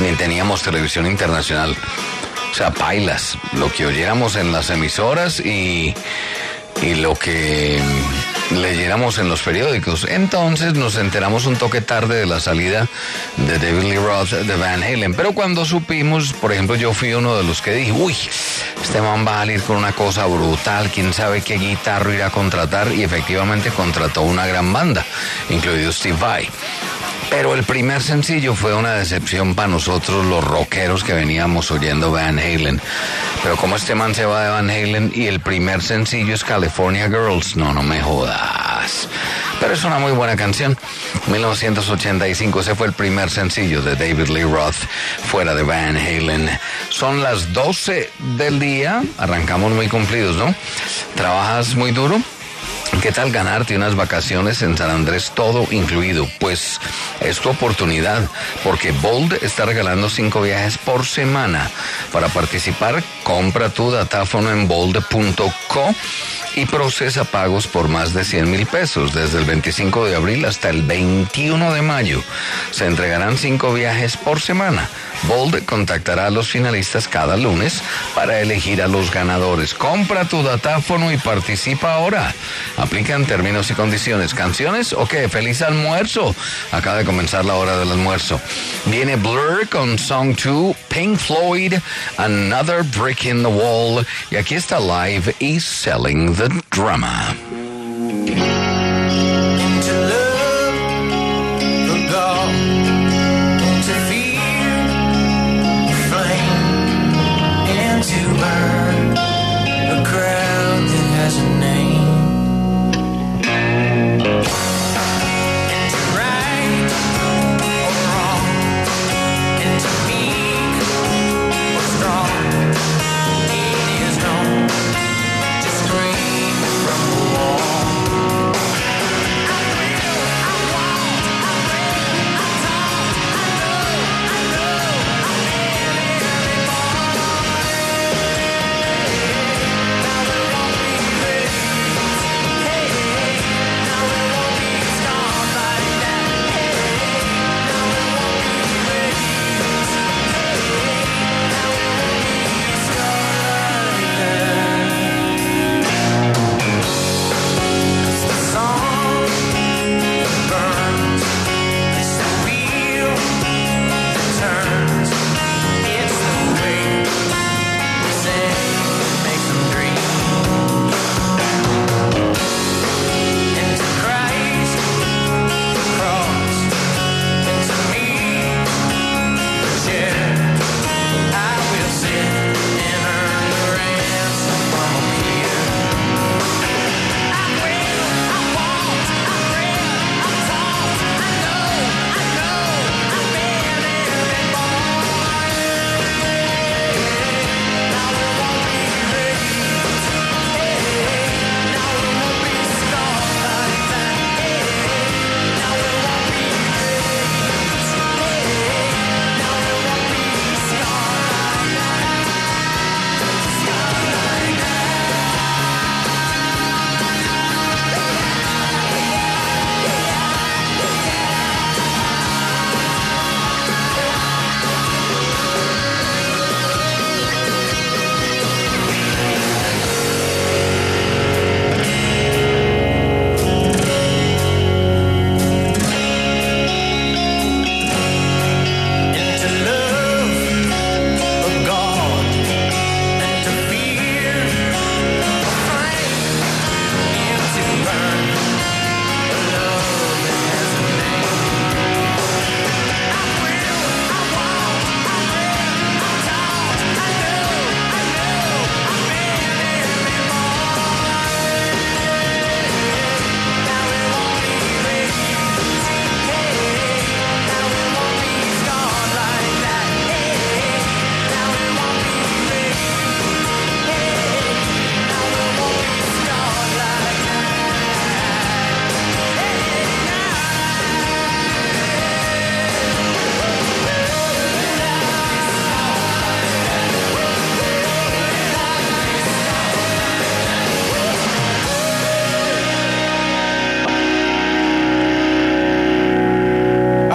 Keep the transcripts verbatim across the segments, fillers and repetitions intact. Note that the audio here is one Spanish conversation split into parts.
ni teníamos televisión internacional. O sea, pailas, lo que oyéramos en las emisoras y, y lo que leyéramos en los periódicos. Entonces nos enteramos un toque tarde de la salida de David Lee Roth de Van Halen. Pero cuando supimos, por ejemplo, yo fui uno de los que dije, uy, este man va a salir con una cosa brutal, quién sabe qué guitarro irá a contratar, y efectivamente contrató una gran banda, incluido Steve Vai. Pero el primer sencillo fue una decepción para nosotros los rockeros que veníamos oyendo Van Halen. Pero como este man se va de Van Halen y el primer sencillo es California Girls, no, no me jodas. Pero es una muy buena canción. mil novecientos ochenta y cinco, ese fue el primer sencillo de David Lee Roth fuera de Van Halen. Son las doce del día, arrancamos muy cumplidos, ¿no? ¿Trabajas muy duro? ¿Qué tal ganarte unas vacaciones en San Andrés, todo incluido? Pues es tu oportunidad, porque Bold está regalando cinco viajes por semana. Para participar, compra tu datáfono en bold punto co y procesa pagos por más de cien mil pesos desde el veinticinco de abril hasta el veintiuno de mayo. Se entregarán cinco viajes por semana. Bold contactará a los finalistas cada lunes para elegir a los ganadores. Compra tu datáfono y participa ahora. Aplican términos y condiciones. ¿Canciones? Ok, feliz almuerzo. Acaba de comenzar la hora del almuerzo. Viene Blur con Song dos, Pink Floyd, Another Brick in the Wall. Y aquí está Live y Selling the Drama. From the wall.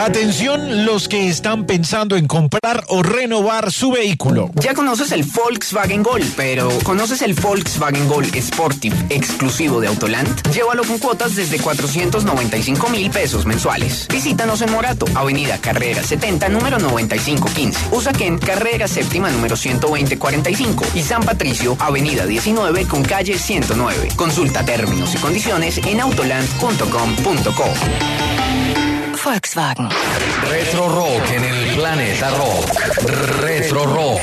Atención los que están pensando en comprar o renovar su vehículo. Ya conoces el Volkswagen Gol, pero ¿conoces el Volkswagen Gol Sportive exclusivo de Autoland? Llévalo con cuotas desde cuatrocientos noventa y cinco mil pesos mensuales. Visítanos en Morato, Avenida Carrera setenta, número noventa y cinco quince. Usaquén, Carrera Séptima, número ciento veinte cuarenta y cinco. Y San Patricio, Avenida diecinueve con calle ciento nueve. Consulta términos y condiciones en autoland punto com punto co. Volkswagen. Retro Rock en el Planeta Rock. Retro Rock.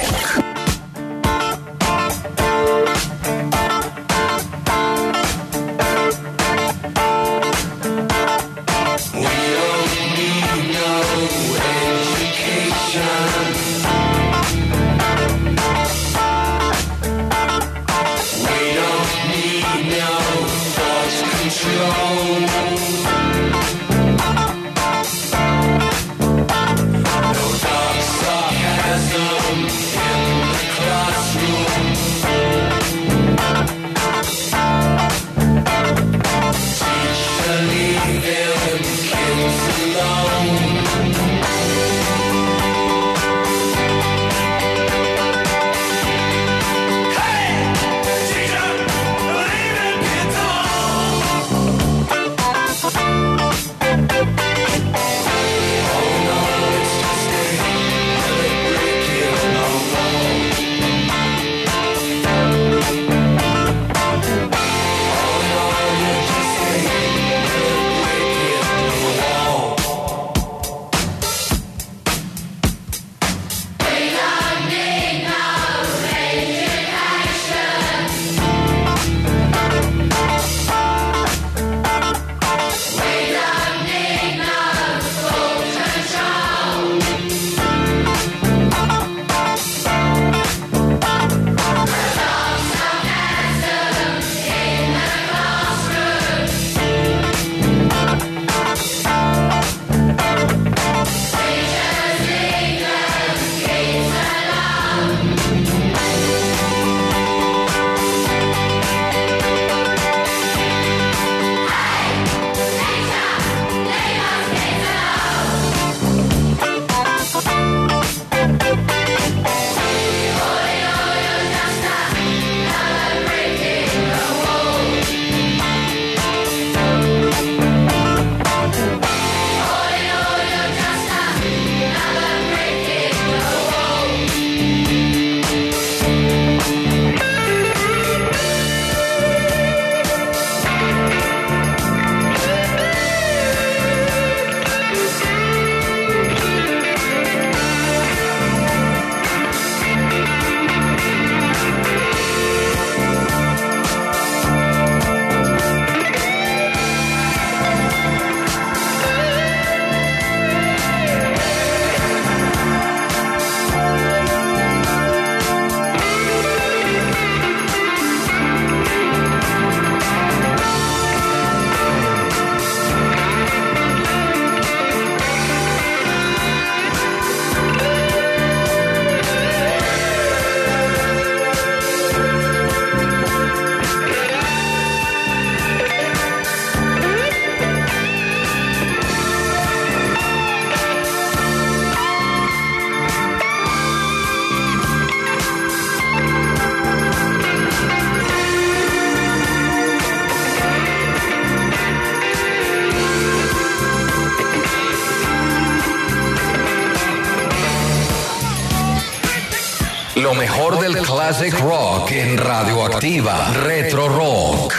Lo mejor del classic rock en Radioactiva. Retro Rock.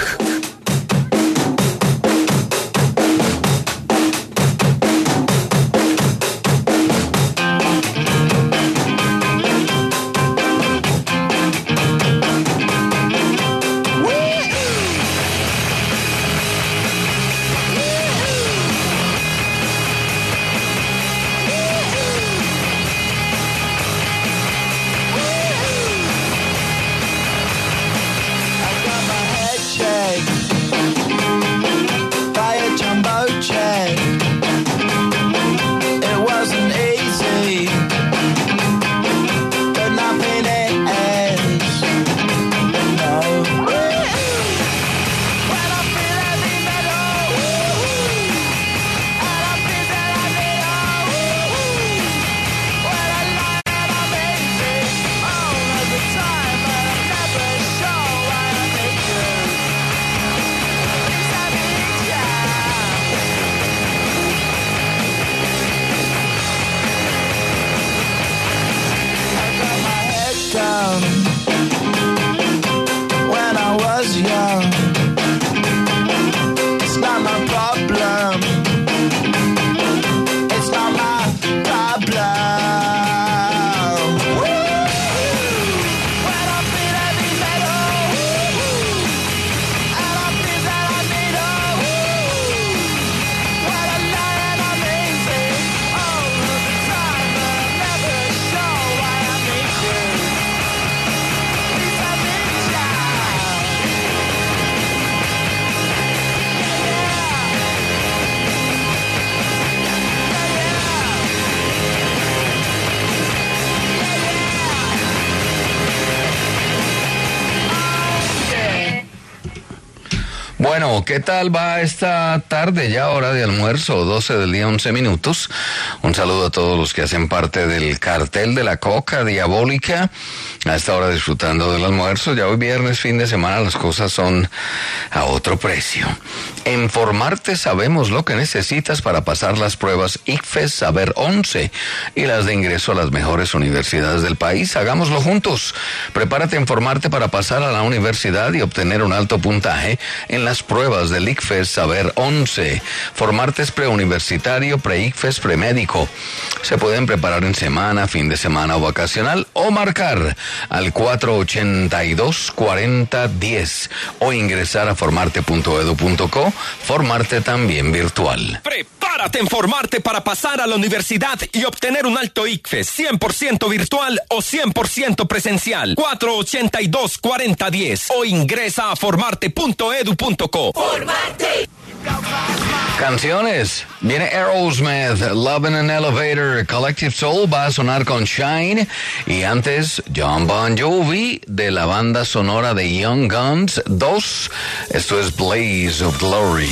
Bueno, ¿qué tal va esta tarde? Ya hora de almuerzo, doce del día, once minutos. Un saludo a todos los que hacen parte del cartel de la coca diabólica. A esta hora disfrutando del almuerzo. Ya hoy viernes, fin de semana, las cosas son a otro precio. En Formarte sabemos lo que necesitas para pasar las pruebas I C F E S Saber once y las de ingreso a las mejores universidades del país. Hagámoslo juntos. Prepárate en Formarte para pasar a la universidad y obtener un alto puntaje en las pruebas del I C F E S Saber once. Formarte es preuniversitario, pre-I C F E S, premédico. Se pueden preparar en semana, fin de semana o vacacional o marcar al cuatro ochenta y dos, cuarenta, diez o ingresar a formarte punto edu punto co. Formarte también virtual. Prepárate en Formarte para pasar a la universidad y obtener un alto I C F E S cien por ciento virtual o cien por ciento presencial. cuatro ochenta y dos, cuarenta, diez o ingresa a formarte punto edu punto co. Formarte. Canciones. Viene Aerosmith, Love in an Elevator, Collective Soul va a sonar con Shine. Y antes, John Bon Jovi, de la banda sonora de Young Guns dos. Esto es Blaze of Glory.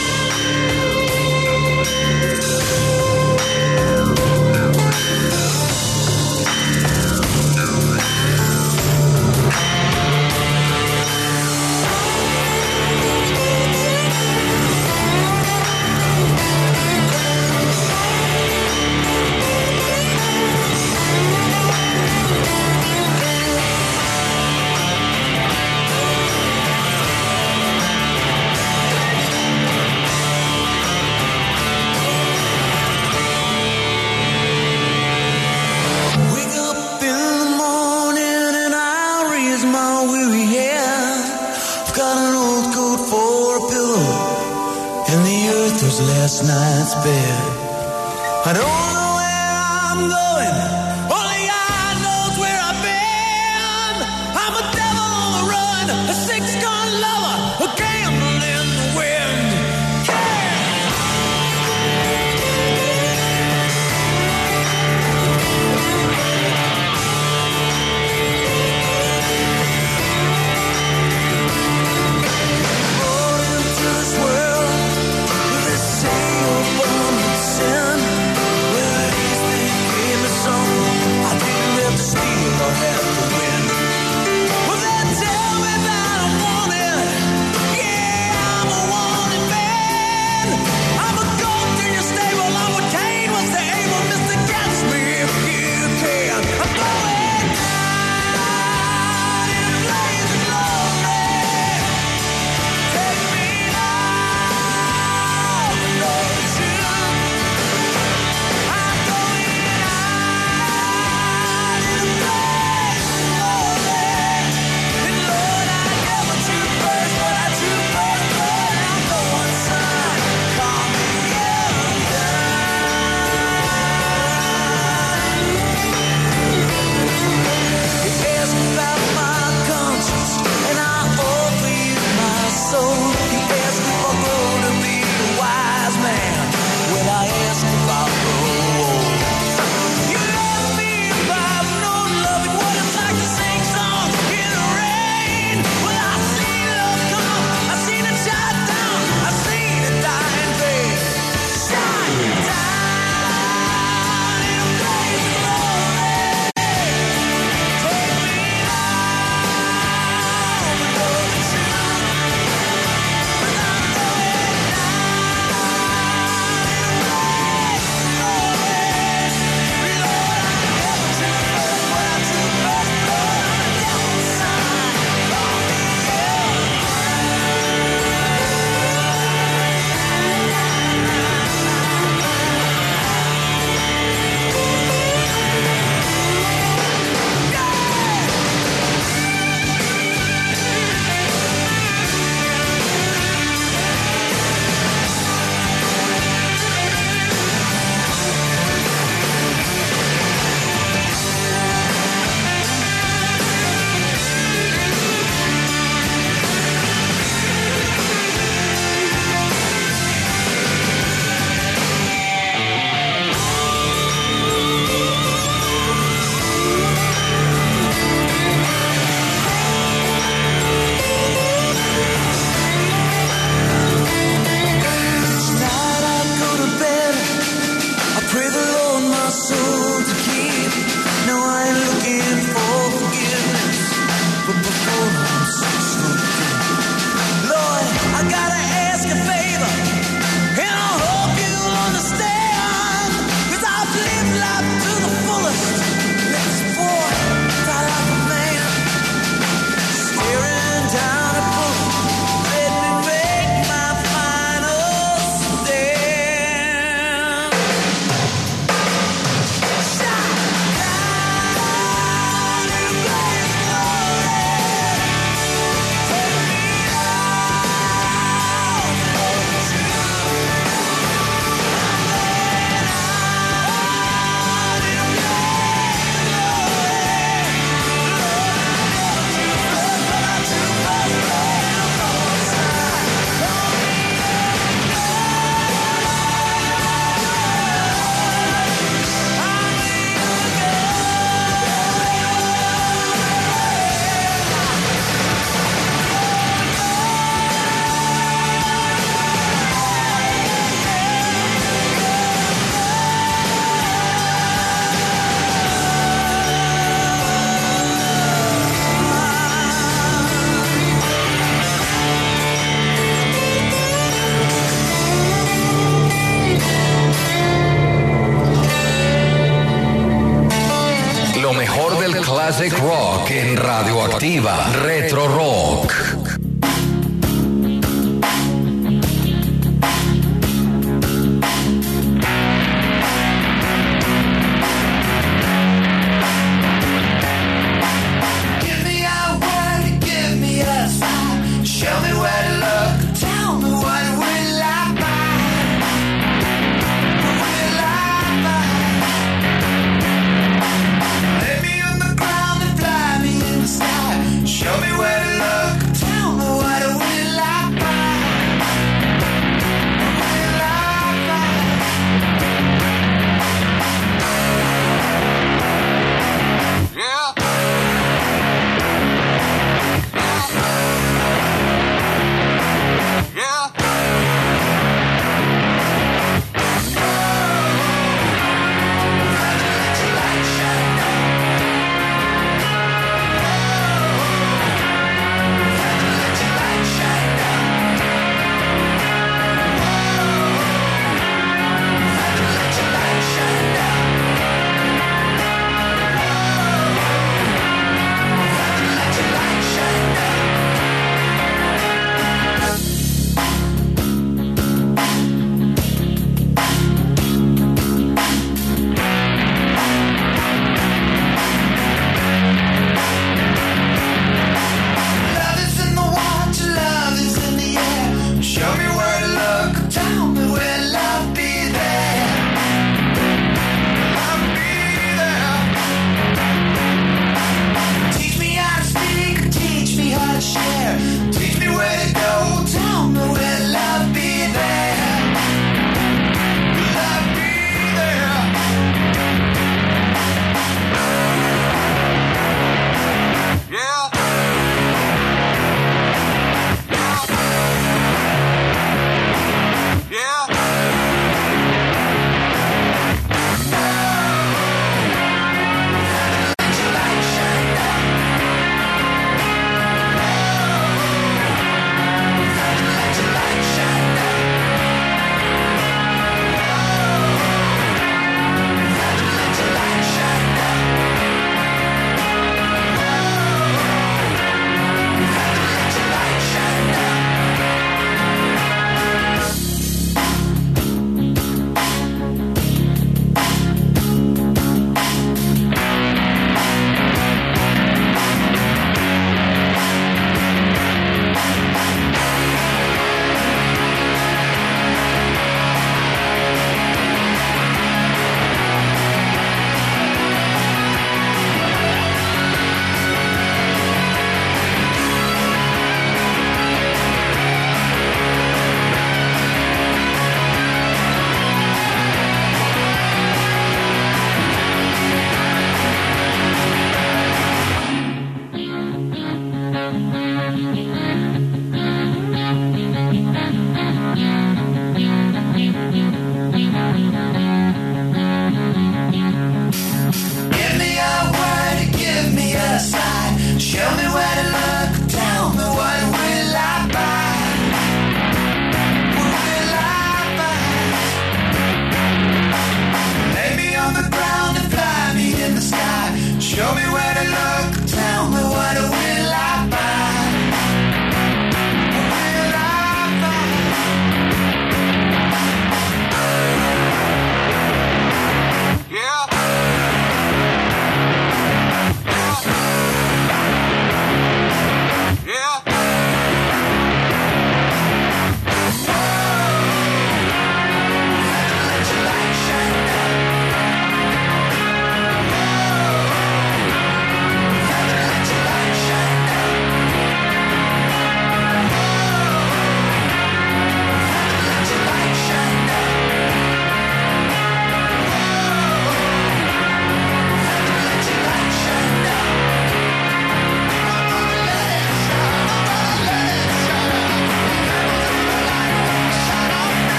Last night's bed. I don't know where I'm going, only God knows where I've been. I'm a devil on the run, a six-gun lover, a gambler in the wind. Born into this world with this same abundant sin. Well, at least they gave me some. I didn't have to steal or have to win. Well, they tell me that I'm wanted. mejor del classic rock en Radioactiva Retro Rock.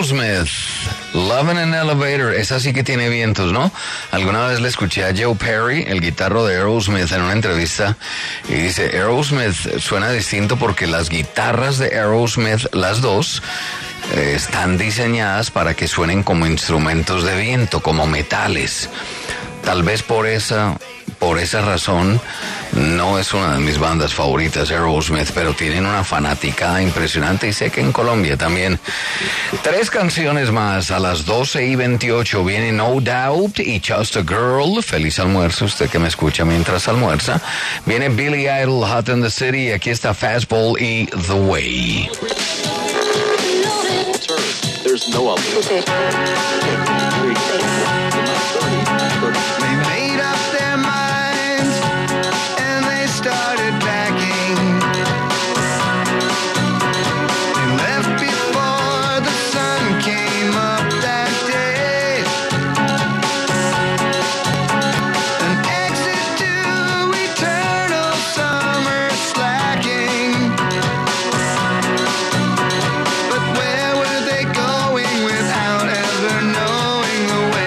Aerosmith, Love in an Elevator. Esa sí que tiene vientos, ¿no? Alguna vez le escuché a Joe Perry, el guitarro de Aerosmith, en una entrevista, y dice, Aerosmith suena distinto porque las guitarras de Aerosmith, las dos, eh, están diseñadas para que suenen como instrumentos de viento, como metales. Tal vez por esa, por esa razón no es una de mis bandas favoritas, Aerosmith, pero tienen una fanaticada impresionante y sé que en Colombia también. Tres canciones más a las doce y veintiocho. Viene No Doubt y Just a Girl. Feliz almuerzo, usted que me escucha mientras almuerza. Viene Billy Idol, Hot in the City. Aquí está Fastball y The Way. There's no alternative. They made up their minds and they started backing. They left before the sun came up that day. An exit to eternal summer slacking. But where were they going without ever knowing the way?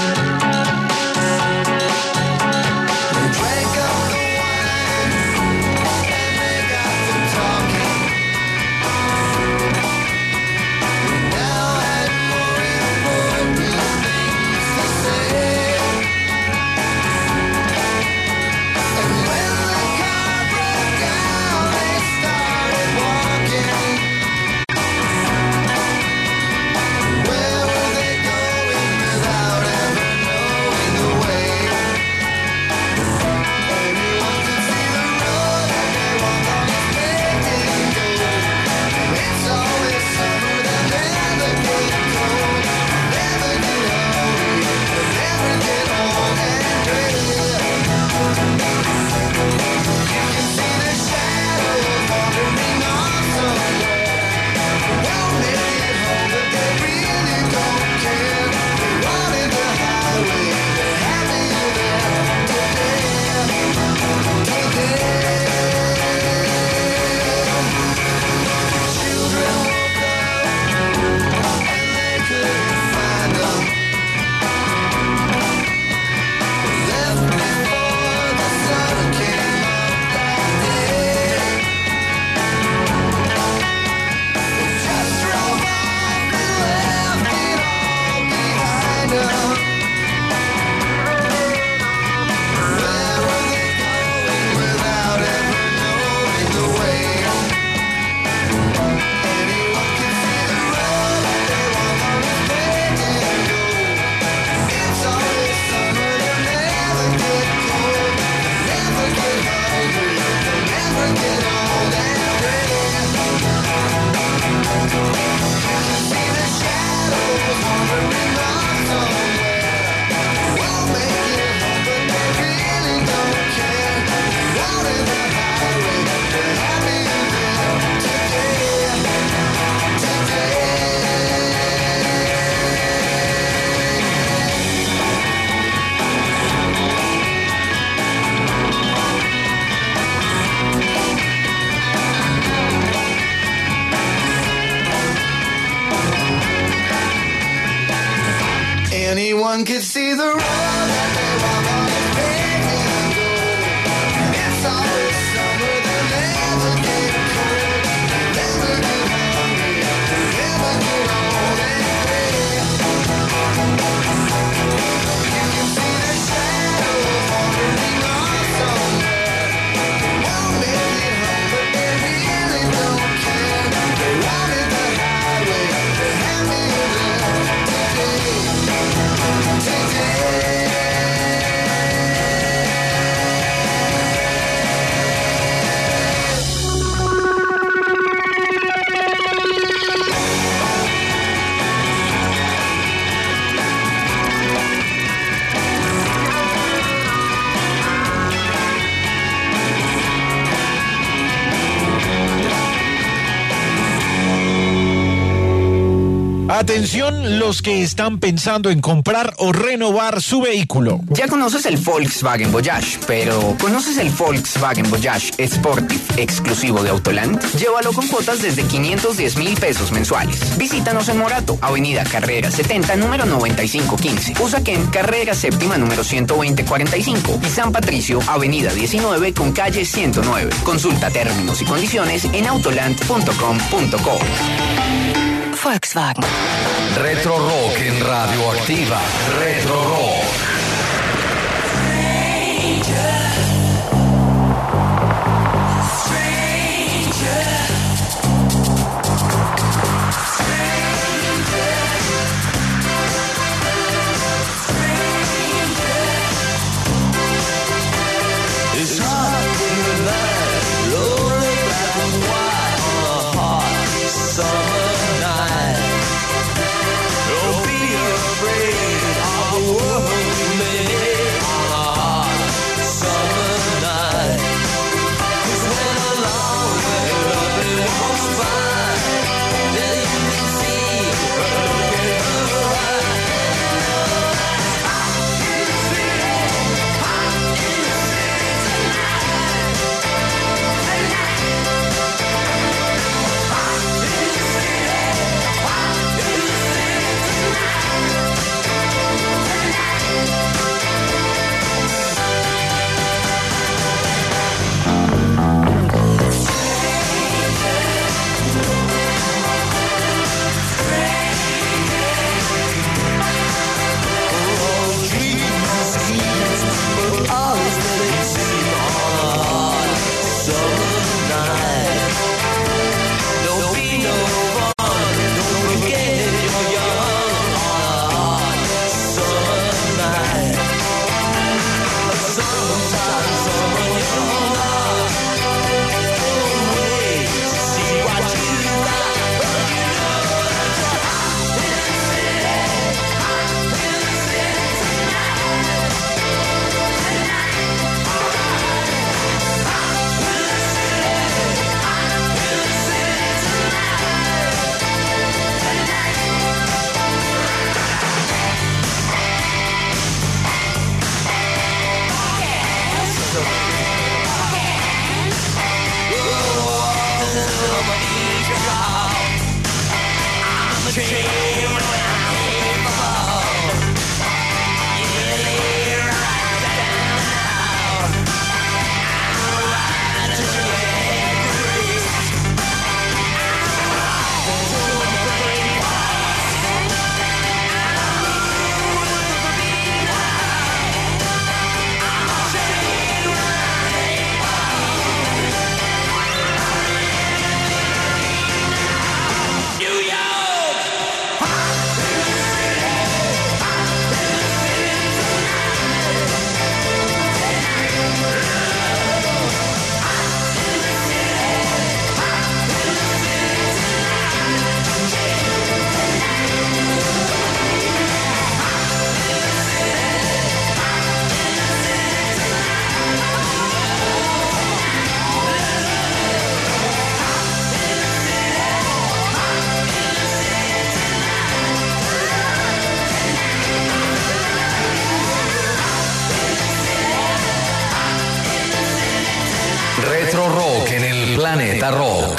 Anyone could see the road that they walk on is paved in gold. It's always summer, they'll never get cold, never get hungry, never get old and gray. You can see the shadows wandering off somewhere. They won't make it home, but they really don't care. They wanted the highway, they had me there today. Today Atención los que están pensando en comprar o renovar su vehículo. Ya conoces el Volkswagen Voyage, pero ¿conoces el Volkswagen Voyage Sportive exclusivo de Autoland? Llévalo con cuotas desde quinientos diez mil pesos mensuales. Visítanos en Morato, Avenida Carrera setenta, número noventa y cinco quince. Usaquén, Carrera Séptima, número ciento veinte cuarenta y cinco. Y San Patricio, Avenida diecinueve con calle ciento nueve. Consulta términos y condiciones en autoland punto com punto co. Volkswagen. Retro Rock en Radioactiva. Retro Rock. Retro Rock en el Planeta Rock.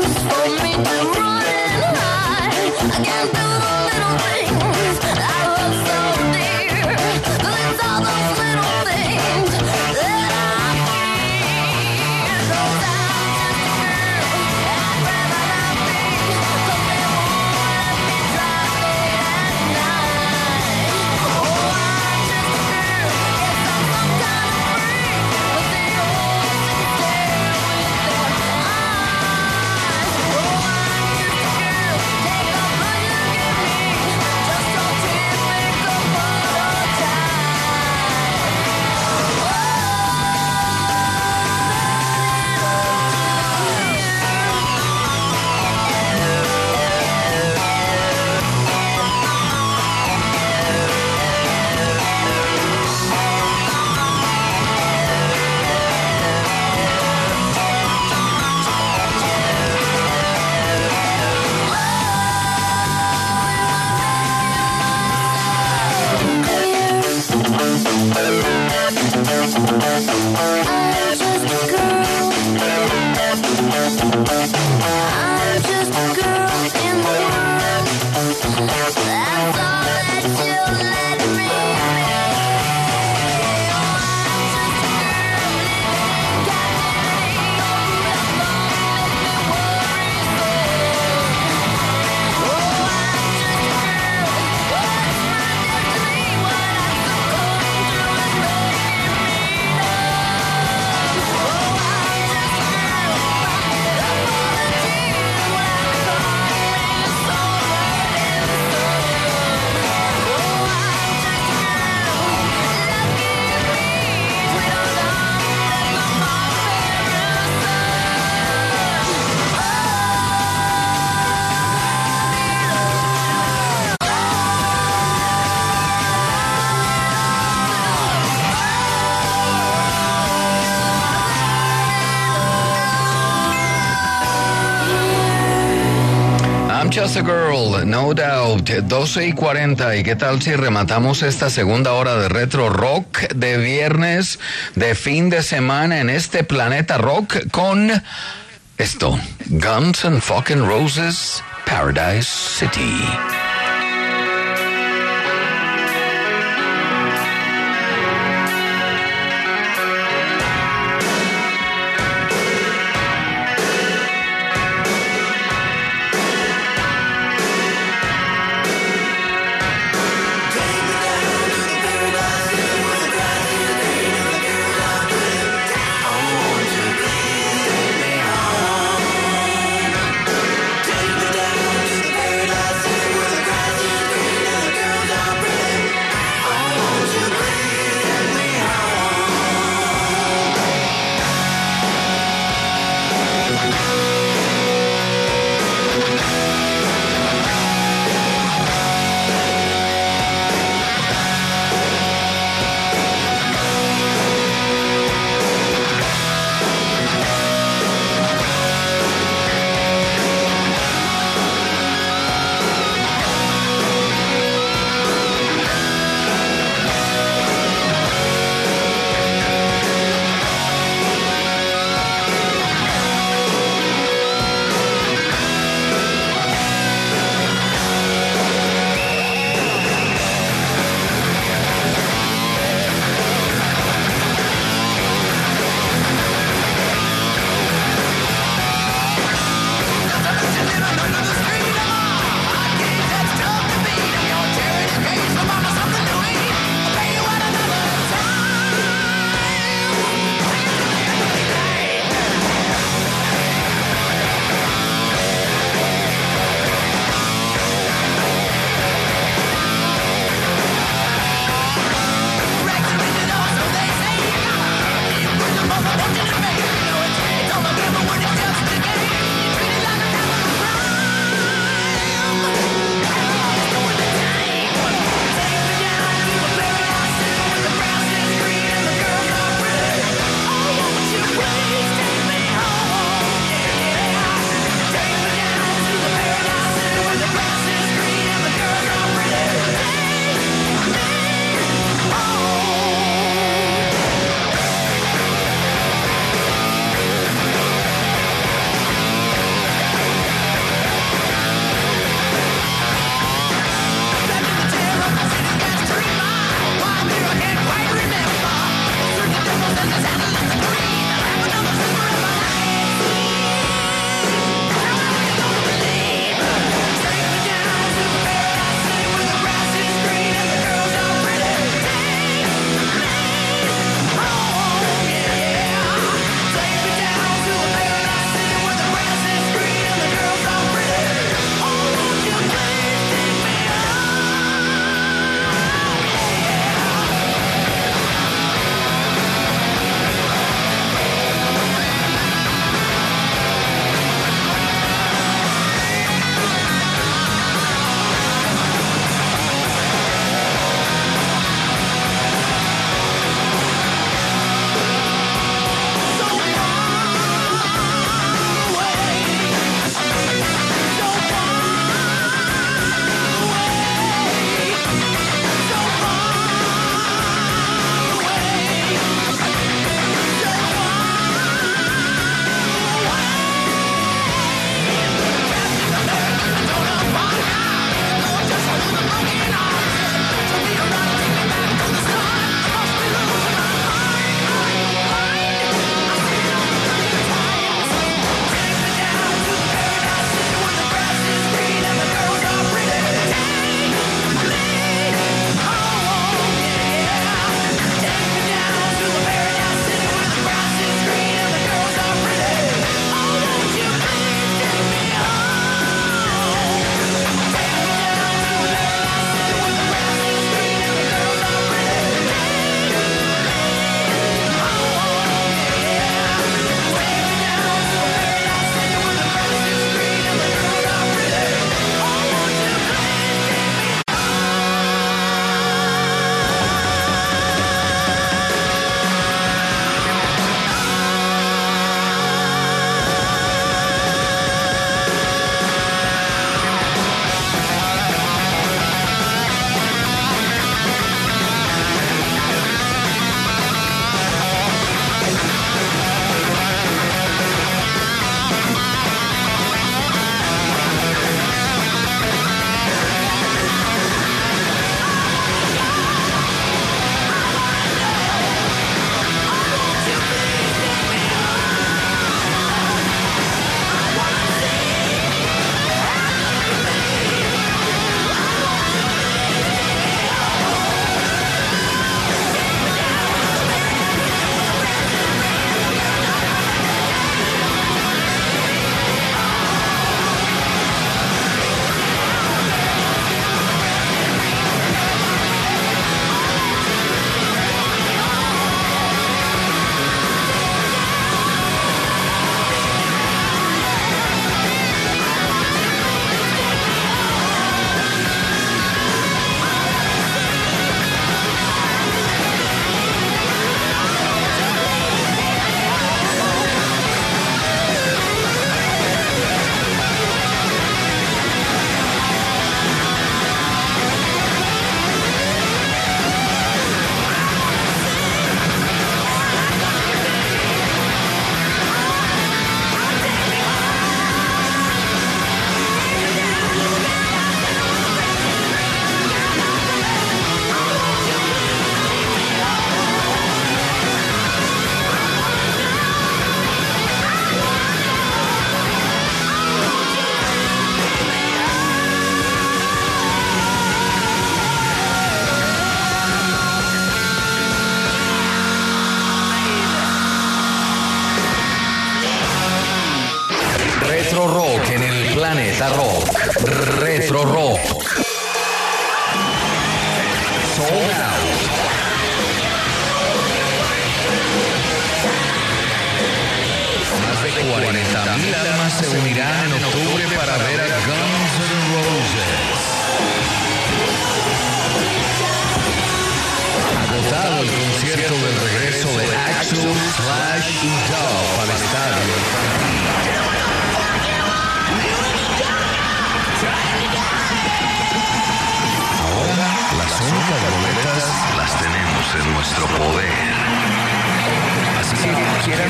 I can't do the little things. I Just a Girl, No Doubt, doce y cuarenta. ¿Y qué tal si rematamos esta segunda hora de retro rock de viernes, de fin de semana en este planeta rock con esto? Guns N' Fucking Roses, Paradise City. Take me down to the paradise. Planeta Rock, Retro Rock. Sold Out. Más de cuarenta mil almas se unirán en octubre para ver a Guns N' Roses. Agotado el concierto del regreso de Axl, Slash y Duff al estadio infantil. Ahora las únicas boletas las tenemos en nuestro poder. Así que quieran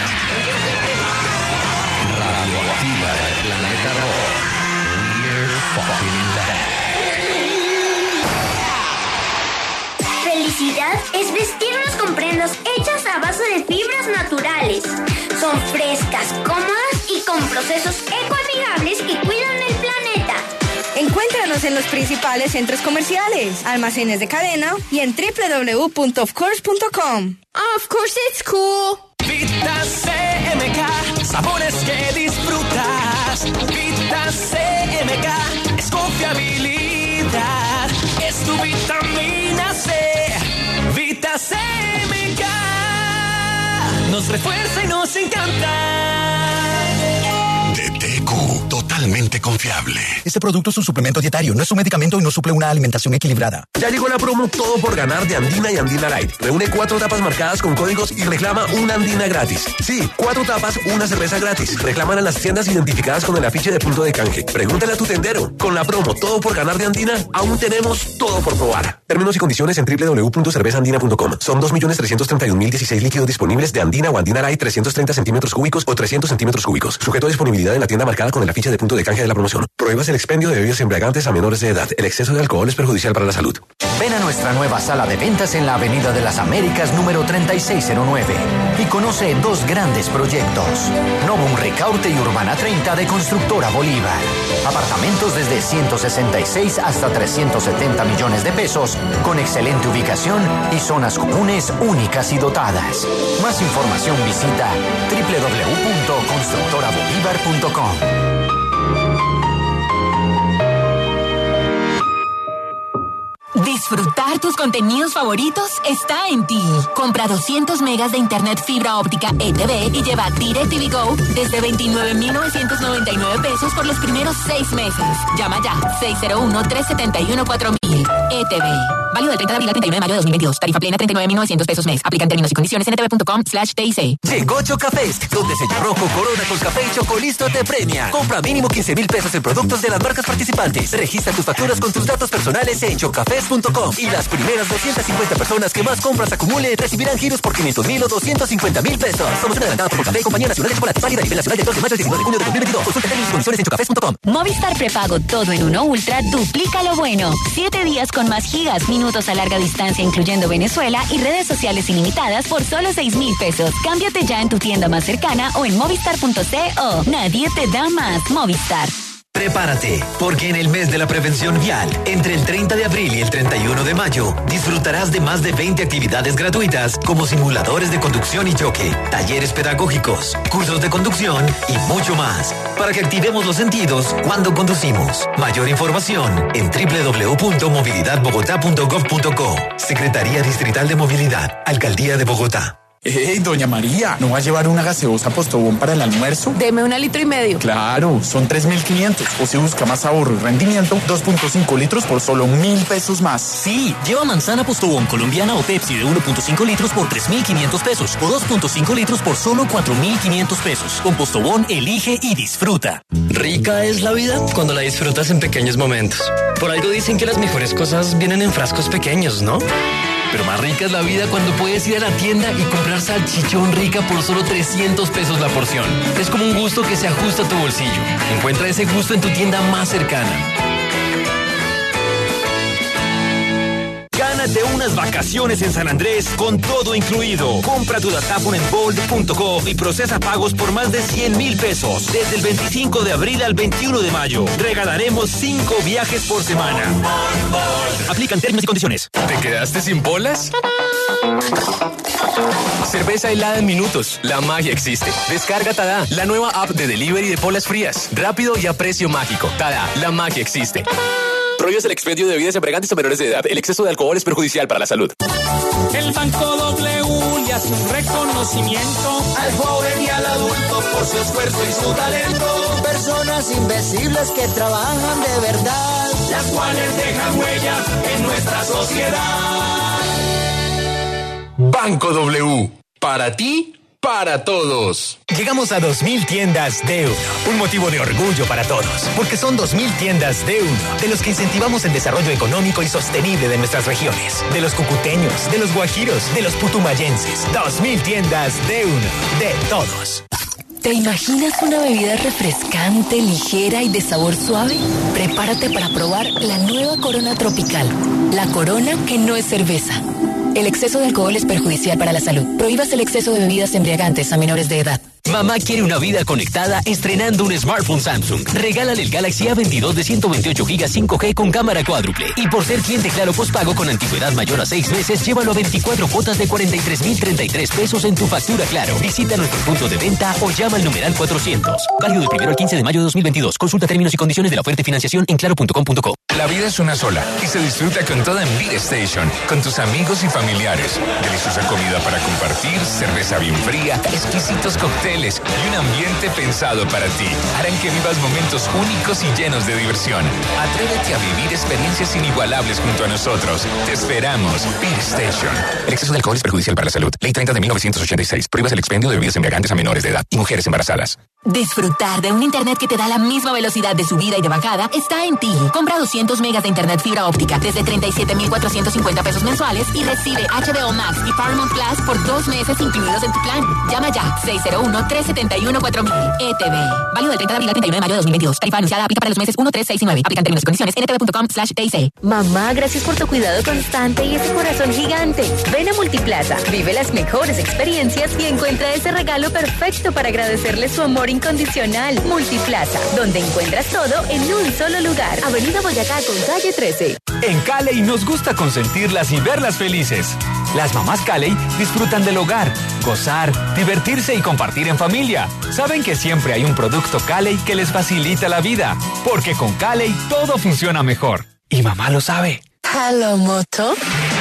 Radioactiva del Planeta Rock. We're fucking back. Felicidad es vestirnos con prendas hechas a base de fibras naturales. Son frescas, cómodas y con procesos ecoamigables que cuidan el planeta. Encuéntranos en los principales centros comerciales, almacenes de cadena y en doble u doble u doble u punto of course punto com. Of course it's cool. Vita C M K, sabores que disfrutas. Vita C M K es confiabilidad, es tu vitamina C. Vita C M K nos refuerza y nos encanta. D T Q, totalmente confiable. Este producto es un suplemento dietario, no es un medicamento y no suple una alimentación equilibrada. Ya llegó la promo Todo por Ganar de Andina y Andina Light. Reúne cuatro tapas marcadas con códigos y reclama una Andina gratis. Sí, cuatro tapas, una cerveza gratis. Reclaman en las tiendas identificadas con el afiche de punto de canje. Pregúntale a tu tendero. Con la promo Todo por Ganar de Andina, aún tenemos todo por probar. Términos y condiciones en doble u doble u doble u punto cerveza andina punto com. Son dos millones trescientos treinta y un mil dieciséis líquidos disponibles de Andina o Andina Light trescientos treinta centímetros cúbicos o trescientos centímetros cúbicos. Sujeto a disponibilidad en la tienda marcada con el afiche de punto de canje de la promoción. Prohíbas el expendio de bebidas embriagantes a menores de edad. El exceso de alcohol es perjudicial para la salud. Ven a nuestra nueva sala de ventas en la Avenida de las Américas número treinta y seis cero nueve y conoce dos grandes proyectos. Novum Ricaurte y Urbana treinta de Constructora Bolívar. Apartamentos desde ciento sesenta y seis hasta trescientos setenta millones de pesos con excelente ubicación y zonas comunes únicas y dotadas. Más información visita doble u doble u doble u punto constructora bolívar punto com. Disfrutar tus contenidos favoritos está en ti. Compra doscientos megas de internet fibra óptica E T V y lleva DirecTV Go desde veintinueve mil novecientos noventa y nueve pesos por los primeros seis meses. Llama ya seis cero uno, tres siete uno, cuatro mil. E T V. Válido del treinta de abril al treinta y uno de mayo de dos mil veintidós. Tarifa plena treinta y nueve mil novecientos pesos mes. Aplican términos y condiciones en e t v punto com slash t i c. Llegó Chocafest, donde Sello Rojo, Corona, Colcafé y Chocolisto te premia. Compra mínimo quince mil pesos en productos de las marcas participantes. Registra tus facturas con tus datos personales en chocafest punto com. Y las primeras doscientas cincuenta personas que más compras acumule recibirán giros por quinientos mil o doscientos cincuenta mil pesos. Promoción adelantada por Colcafé, Compañía Nacional de Chocolate. Válida a nivel nacional del dos de mayo al diecinueve de junio de dos mil veintidós. Consulta términos y condiciones en chocafest punto com. Movistar prepago todo en uno Ultra duplica lo bueno. Siete días con más gigas, minutos a larga distancia incluyendo Venezuela y redes sociales ilimitadas por solo seis mil pesos. Cámbiate ya en tu tienda más cercana o en movistar punto co. Nadie te da más. Movistar. Prepárate, porque en el mes de la prevención vial, entre el treinta de abril y el treinta y uno de mayo, disfrutarás de más de veinte actividades gratuitas como simuladores de conducción y choque, talleres pedagógicos, cursos de conducción y mucho más, para que activemos los sentidos cuando conducimos. Mayor información en doble u doble u doble u punto movilidad bogotá punto gov punto co. Secretaría Distrital de Movilidad, Alcaldía de Bogotá. Hey, doña María, ¿no va a llevar una gaseosa Postobón para el almuerzo? Deme una litro y medio. Claro, son tres mil quinientos. O si busca más ahorro y rendimiento, dos punto cinco litros por solo mil pesos más. Sí, lleva manzana Postobón colombiana o Pepsi de uno punto cinco litros por tres mil quinientos pesos o dos punto cinco litros por solo cuatro mil quinientos pesos. Con Postobón, elige y disfruta. Rica es la vida cuando la disfrutas en pequeños momentos. Por algo dicen que las mejores cosas vienen en frascos pequeños, ¿no? Pero más rica es la vida cuando puedes ir a la tienda y comprar salchichón Rica por solo trescientos pesos la porción. Es como un gusto que se ajusta a tu bolsillo. Encuentra ese gusto en tu tienda más cercana. Gánate unas vacaciones en San Andrés con todo incluido. Compra tu datáfono en bold punto co y procesa pagos por más de cien mil pesos. Desde el veinticinco de abril al veintiuno de mayo. Regalaremos cinco viajes por semana. Aplican términos y condiciones. ¿Te quedaste sin bolas? Cerveza helada en minutos. La magia existe. Descarga Tada, la nueva app de delivery de polas frías. Rápido y a precio mágico. Tada, la magia existe. Prohíbes el expendio de bebidas embriagantes a menores de edad. El exceso de alcohol es perjudicial para la salud. El Banco W le hace un reconocimiento al joven y al adulto por su esfuerzo y su talento. Personas invisibles que trabajan de verdad, las cuales dejan huella en nuestra sociedad. Banco W. Para ti, para todos. Llegamos a dos mil tiendas de uno. Un motivo de orgullo para todos. Porque son dos mil tiendas de uno. De los que incentivamos el desarrollo económico y sostenible de nuestras regiones. De los cucuteños, de los guajiros, de los putumayenses. dos mil tiendas de uno. De todos. ¿Te imaginas una bebida refrescante, ligera y de sabor suave? Prepárate para probar la nueva Corona Tropical. La Corona que no es cerveza. El exceso de alcohol es perjudicial para la salud. Prohíbas el exceso de bebidas embriagantes a menores de edad. Mamá quiere una vida conectada estrenando un smartphone Samsung. Regálale el Galaxy A veintidós de ciento veintiocho gigas cinco G con cámara cuádruple. Y por ser cliente Claro postpago con antigüedad mayor a seis meses, llévalo a veinticuatro cuotas de cuarenta y tres mil treinta y tres pesos en tu factura Claro. Visita nuestro punto de venta o llama al numeral cuatrocientos. Válido del primero al quince de mayo de dos mil veintidós. Consulta términos y condiciones de la oferta y financiación en claro punto com punto co. La vida es una sola y se disfruta con toda en Beer Station, con tus amigos y familiares. Deliciosa comida para compartir, cerveza bien fría, exquisitos cócteles y un ambiente pensado para ti. Harán que vivas momentos únicos y llenos de diversión. Atrévete a vivir experiencias inigualables junto a nosotros. Te esperamos. Beer Station. El exceso de alcohol es perjudicial para la salud. Ley treinta de mil novecientos ochenta y seis. Prohíbas el expendio de bebidas embriagantes a menores de edad y mujeres embarazadas. Disfrutar de un internet que te da la misma velocidad de subida y de bajada está en Tigo. Compra doscientos megas de internet fibra óptica desde treinta y siete mil cuatrocientos cincuenta pesos mensuales y recibe H B O Max y Paramount Plus por dos meses incluidos en tu plan. Llama ya seis cero uno, tres siete uno, cuatro mil. E T V. Válido del treinta de abril al treinta y uno de mayo de dos mil veintidós. Tarifa anunciada aplica para los meses uno, tres, seis y nueve. Aplican términos y condiciones en e t v punto com slash t i c. Mamá, gracias por tu cuidado constante y ese corazón gigante. Ven a Multiplaza, vive las mejores experiencias y encuentra ese regalo perfecto para agradecerle su amor incondicional. Multiplaza, donde encuentras todo en un solo lugar. Avenida Boyacá con calle trece. En Cali nos gusta consentirlas y verlas felices. Las mamás Cali disfrutan del hogar, gozar, divertirse y compartir en familia. Saben que siempre hay un producto Cali que les facilita la vida, porque con Cali todo funciona mejor. Y mamá lo sabe. Hello, Moto.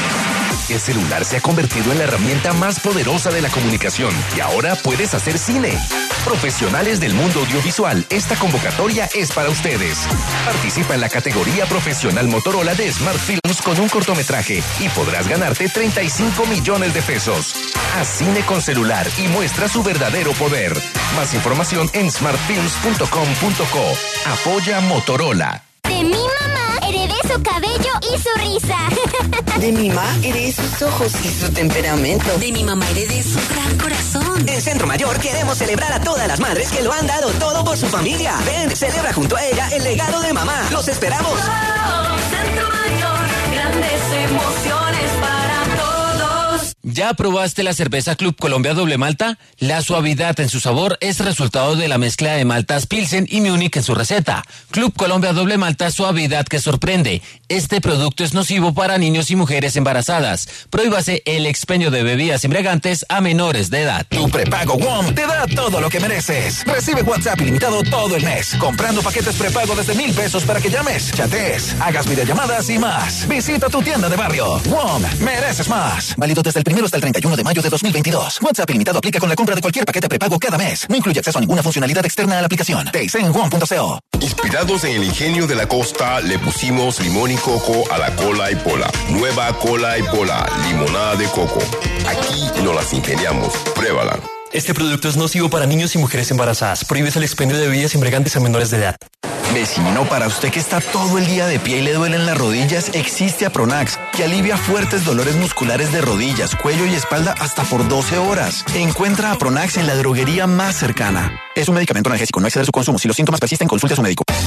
El celular se ha convertido en la herramienta más poderosa de la comunicación y ahora puedes hacer cine. Profesionales del mundo audiovisual, esta convocatoria es para ustedes. Participa en la categoría profesional Motorola de Smart Films con un cortometraje y podrás ganarte treinta y cinco millones de pesos. Haz cine con celular y muestra su verdadero poder. Más información en smart films punto com punto co. Apoya Motorola. De mi mamá heredé su cabello y su risa. De mi mamá heredé sus ojos y su temperamento. De mi mamá heredé su gran corazón. En Centro Mayor queremos celebrar a todas las madres que lo han dado todo por su familia. Ven, celebra junto a ella el legado de mamá. ¡Los esperamos! Oh, Centro Mayor, grandes emociones para todos. ¿Ya probaste la cerveza Club Colombia Doble Malta? La suavidad en su sabor es resultado de la mezcla de maltas Pilsen y Munich en su receta. Club Colombia Doble Malta, suavidad que sorprende. Este producto es nocivo para niños y mujeres embarazadas. Prohíbase el expendio de bebidas embriagantes a menores de edad. Tu prepago W O M te da todo lo que mereces. Recibe WhatsApp ilimitado todo el mes, comprando paquetes prepago desde mil pesos para que llames, chatees, hagas videollamadas y más. Visita tu tienda de barrio. W O M, mereces más. Válido desde el primero hasta el treinta y uno de mayo de dos mil veintidós. WhatsApp ilimitado aplica con la compra de cualquier paquete prepago cada mes. No incluye acceso a ninguna funcionalidad externa a la aplicación. Te hice en W O M punto co. Inspirados en el ingenio de la costa, le pusimos limón y coco a la cola y pola. Nueva cola y pola, limonada de coco. Aquí nos las ingeniamos. Pruébala. Este producto es nocivo para niños y mujeres embarazadas. Prohíbes el expendio de bebidas embriagantes a menores de edad. Vecino, para usted que está todo el día de pie y le duelen las rodillas, existe Apronax, que alivia fuertes dolores musculares de rodillas, cuello y espalda hasta por doce horas. Encuentra Apronax en la droguería más cercana. Es un medicamento analgésico, no exceder su consumo. Si los síntomas persisten, consulte a su médico.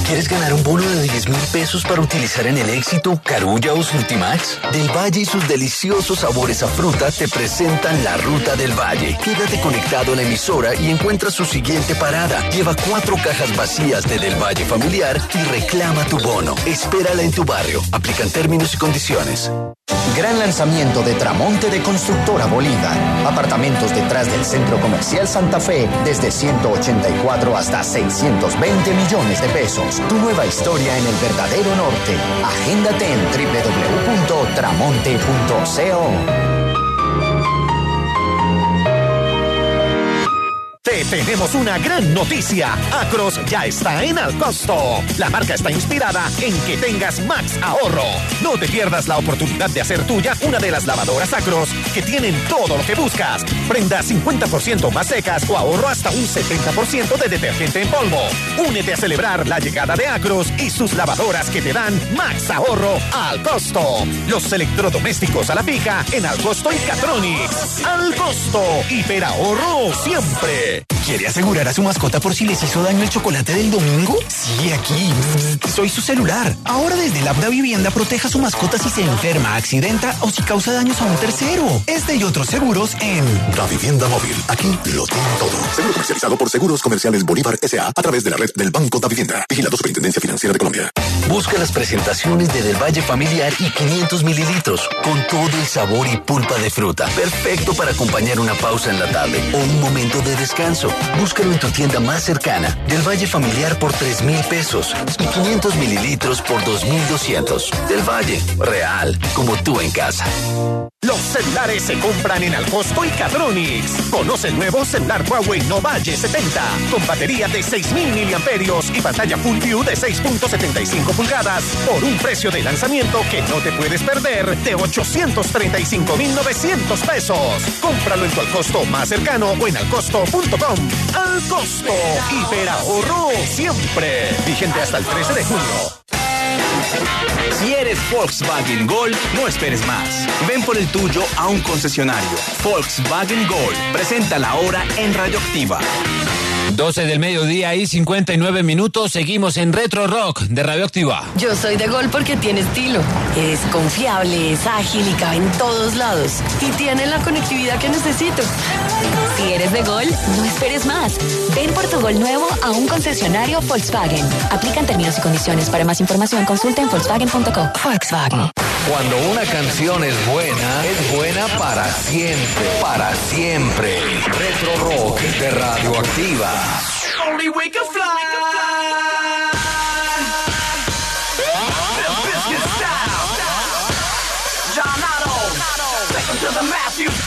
¿Quieres ganar un bono de diez mil pesos para utilizar en el Éxito, Carulla o Surtimax? Del Valle y sus deliciosos sabores a fruta te presentan la Ruta del Valle. Quédate conectado a la emisora y encuentra su siguiente parada. Lleva cuatro cajas vacías de Del Valle Familiar y reclama tu bono. Espérala en tu barrio. Aplican términos y condiciones. Gran lanzamiento de Tramonte de Constructora Bolívar. Apartamentos detrás del Centro Comercial Santa Fe desde ciento ochenta y cuatro hasta seiscientos veinte millones de pesos. Tu nueva historia en el verdadero norte. Agéndate en doble u doble u doble u punto tramonte punto co. Te tenemos una gran noticia. Acros ya está en Al Costo. La marca está inspirada en que tengas Max Ahorro. No te pierdas la oportunidad de hacer tuya una de las lavadoras Acros que tienen todo lo que buscas. Prendas cincuenta por ciento más secas o ahorro hasta un setenta por ciento de detergente en polvo. Únete a celebrar la llegada de Acros y sus lavadoras que te dan Max Ahorro Al Costo. Los electrodomésticos a la fija en Al Costo y Catronics. Al Costo. Hiperahorro siempre. ¿Quiere asegurar a su mascota por si les hizo daño el chocolate del domingo? Sí, aquí. Soy su celular. Ahora desde el app Da Vivienda proteja a su mascota si se enferma, accidenta o si causa daños a un tercero. Este y otros seguros en Da Vivienda Móvil. Aquí lo tienen todo. Seguro comercializado por Seguros Comerciales Bolívar S A a través de la red del Banco Da Vivienda. Vigilado Superintendencia Financiera de Colombia. Busca las presentaciones de Del Valle Familiar y quinientos mililitros con todo el sabor y pulpa de fruta. Perfecto para acompañar una pausa en la tarde o un momento de descanso. Búscalo en tu tienda más cercana. Del Valle Familiar por tres mil pesos y quinientos mililitros por dos mil doscientos. Del Valle, real, como tú en casa. Los celulares se compran en Al Costo y Catronics. Conoce el nuevo celular Huawei Nova Y setenta con batería de seis mil miliamperios y pantalla Full View de seis punto setenta y cinco pulgadas por un precio de lanzamiento que no te puedes perder de ochocientos treinta y cinco mil novecientos pesos. Cómpralo en tu Al Costo más cercano o en alcosto punto com. Al Costo, hiperahorro siempre. Vigente hasta el trece de junio. Si eres Volkswagen Gol, no esperes más. Ven por el tuyo a un concesionario. Volkswagen Gol. Presenta la hora en Radioactiva. doce del mediodía y cincuenta y nueve minutos. Seguimos en Retro Rock de Radioactiva. Yo soy de Gol porque tiene estilo. Es confiable, es ágil y cabe en todos lados. Y tiene la conectividad que necesito. Si eres de Gol, no esperes más. Ven por tu Gol nuevo a un concesionario Volkswagen. Aplican términos y condiciones. Para más información, consulta en volkswagen punto com. Volkswagen. Cuando una canción es buena, es buena para siempre, para siempre. Retro Rock de Radioactiva. Only we can fly. The biscuit style. John Otto. Take him to the Matthews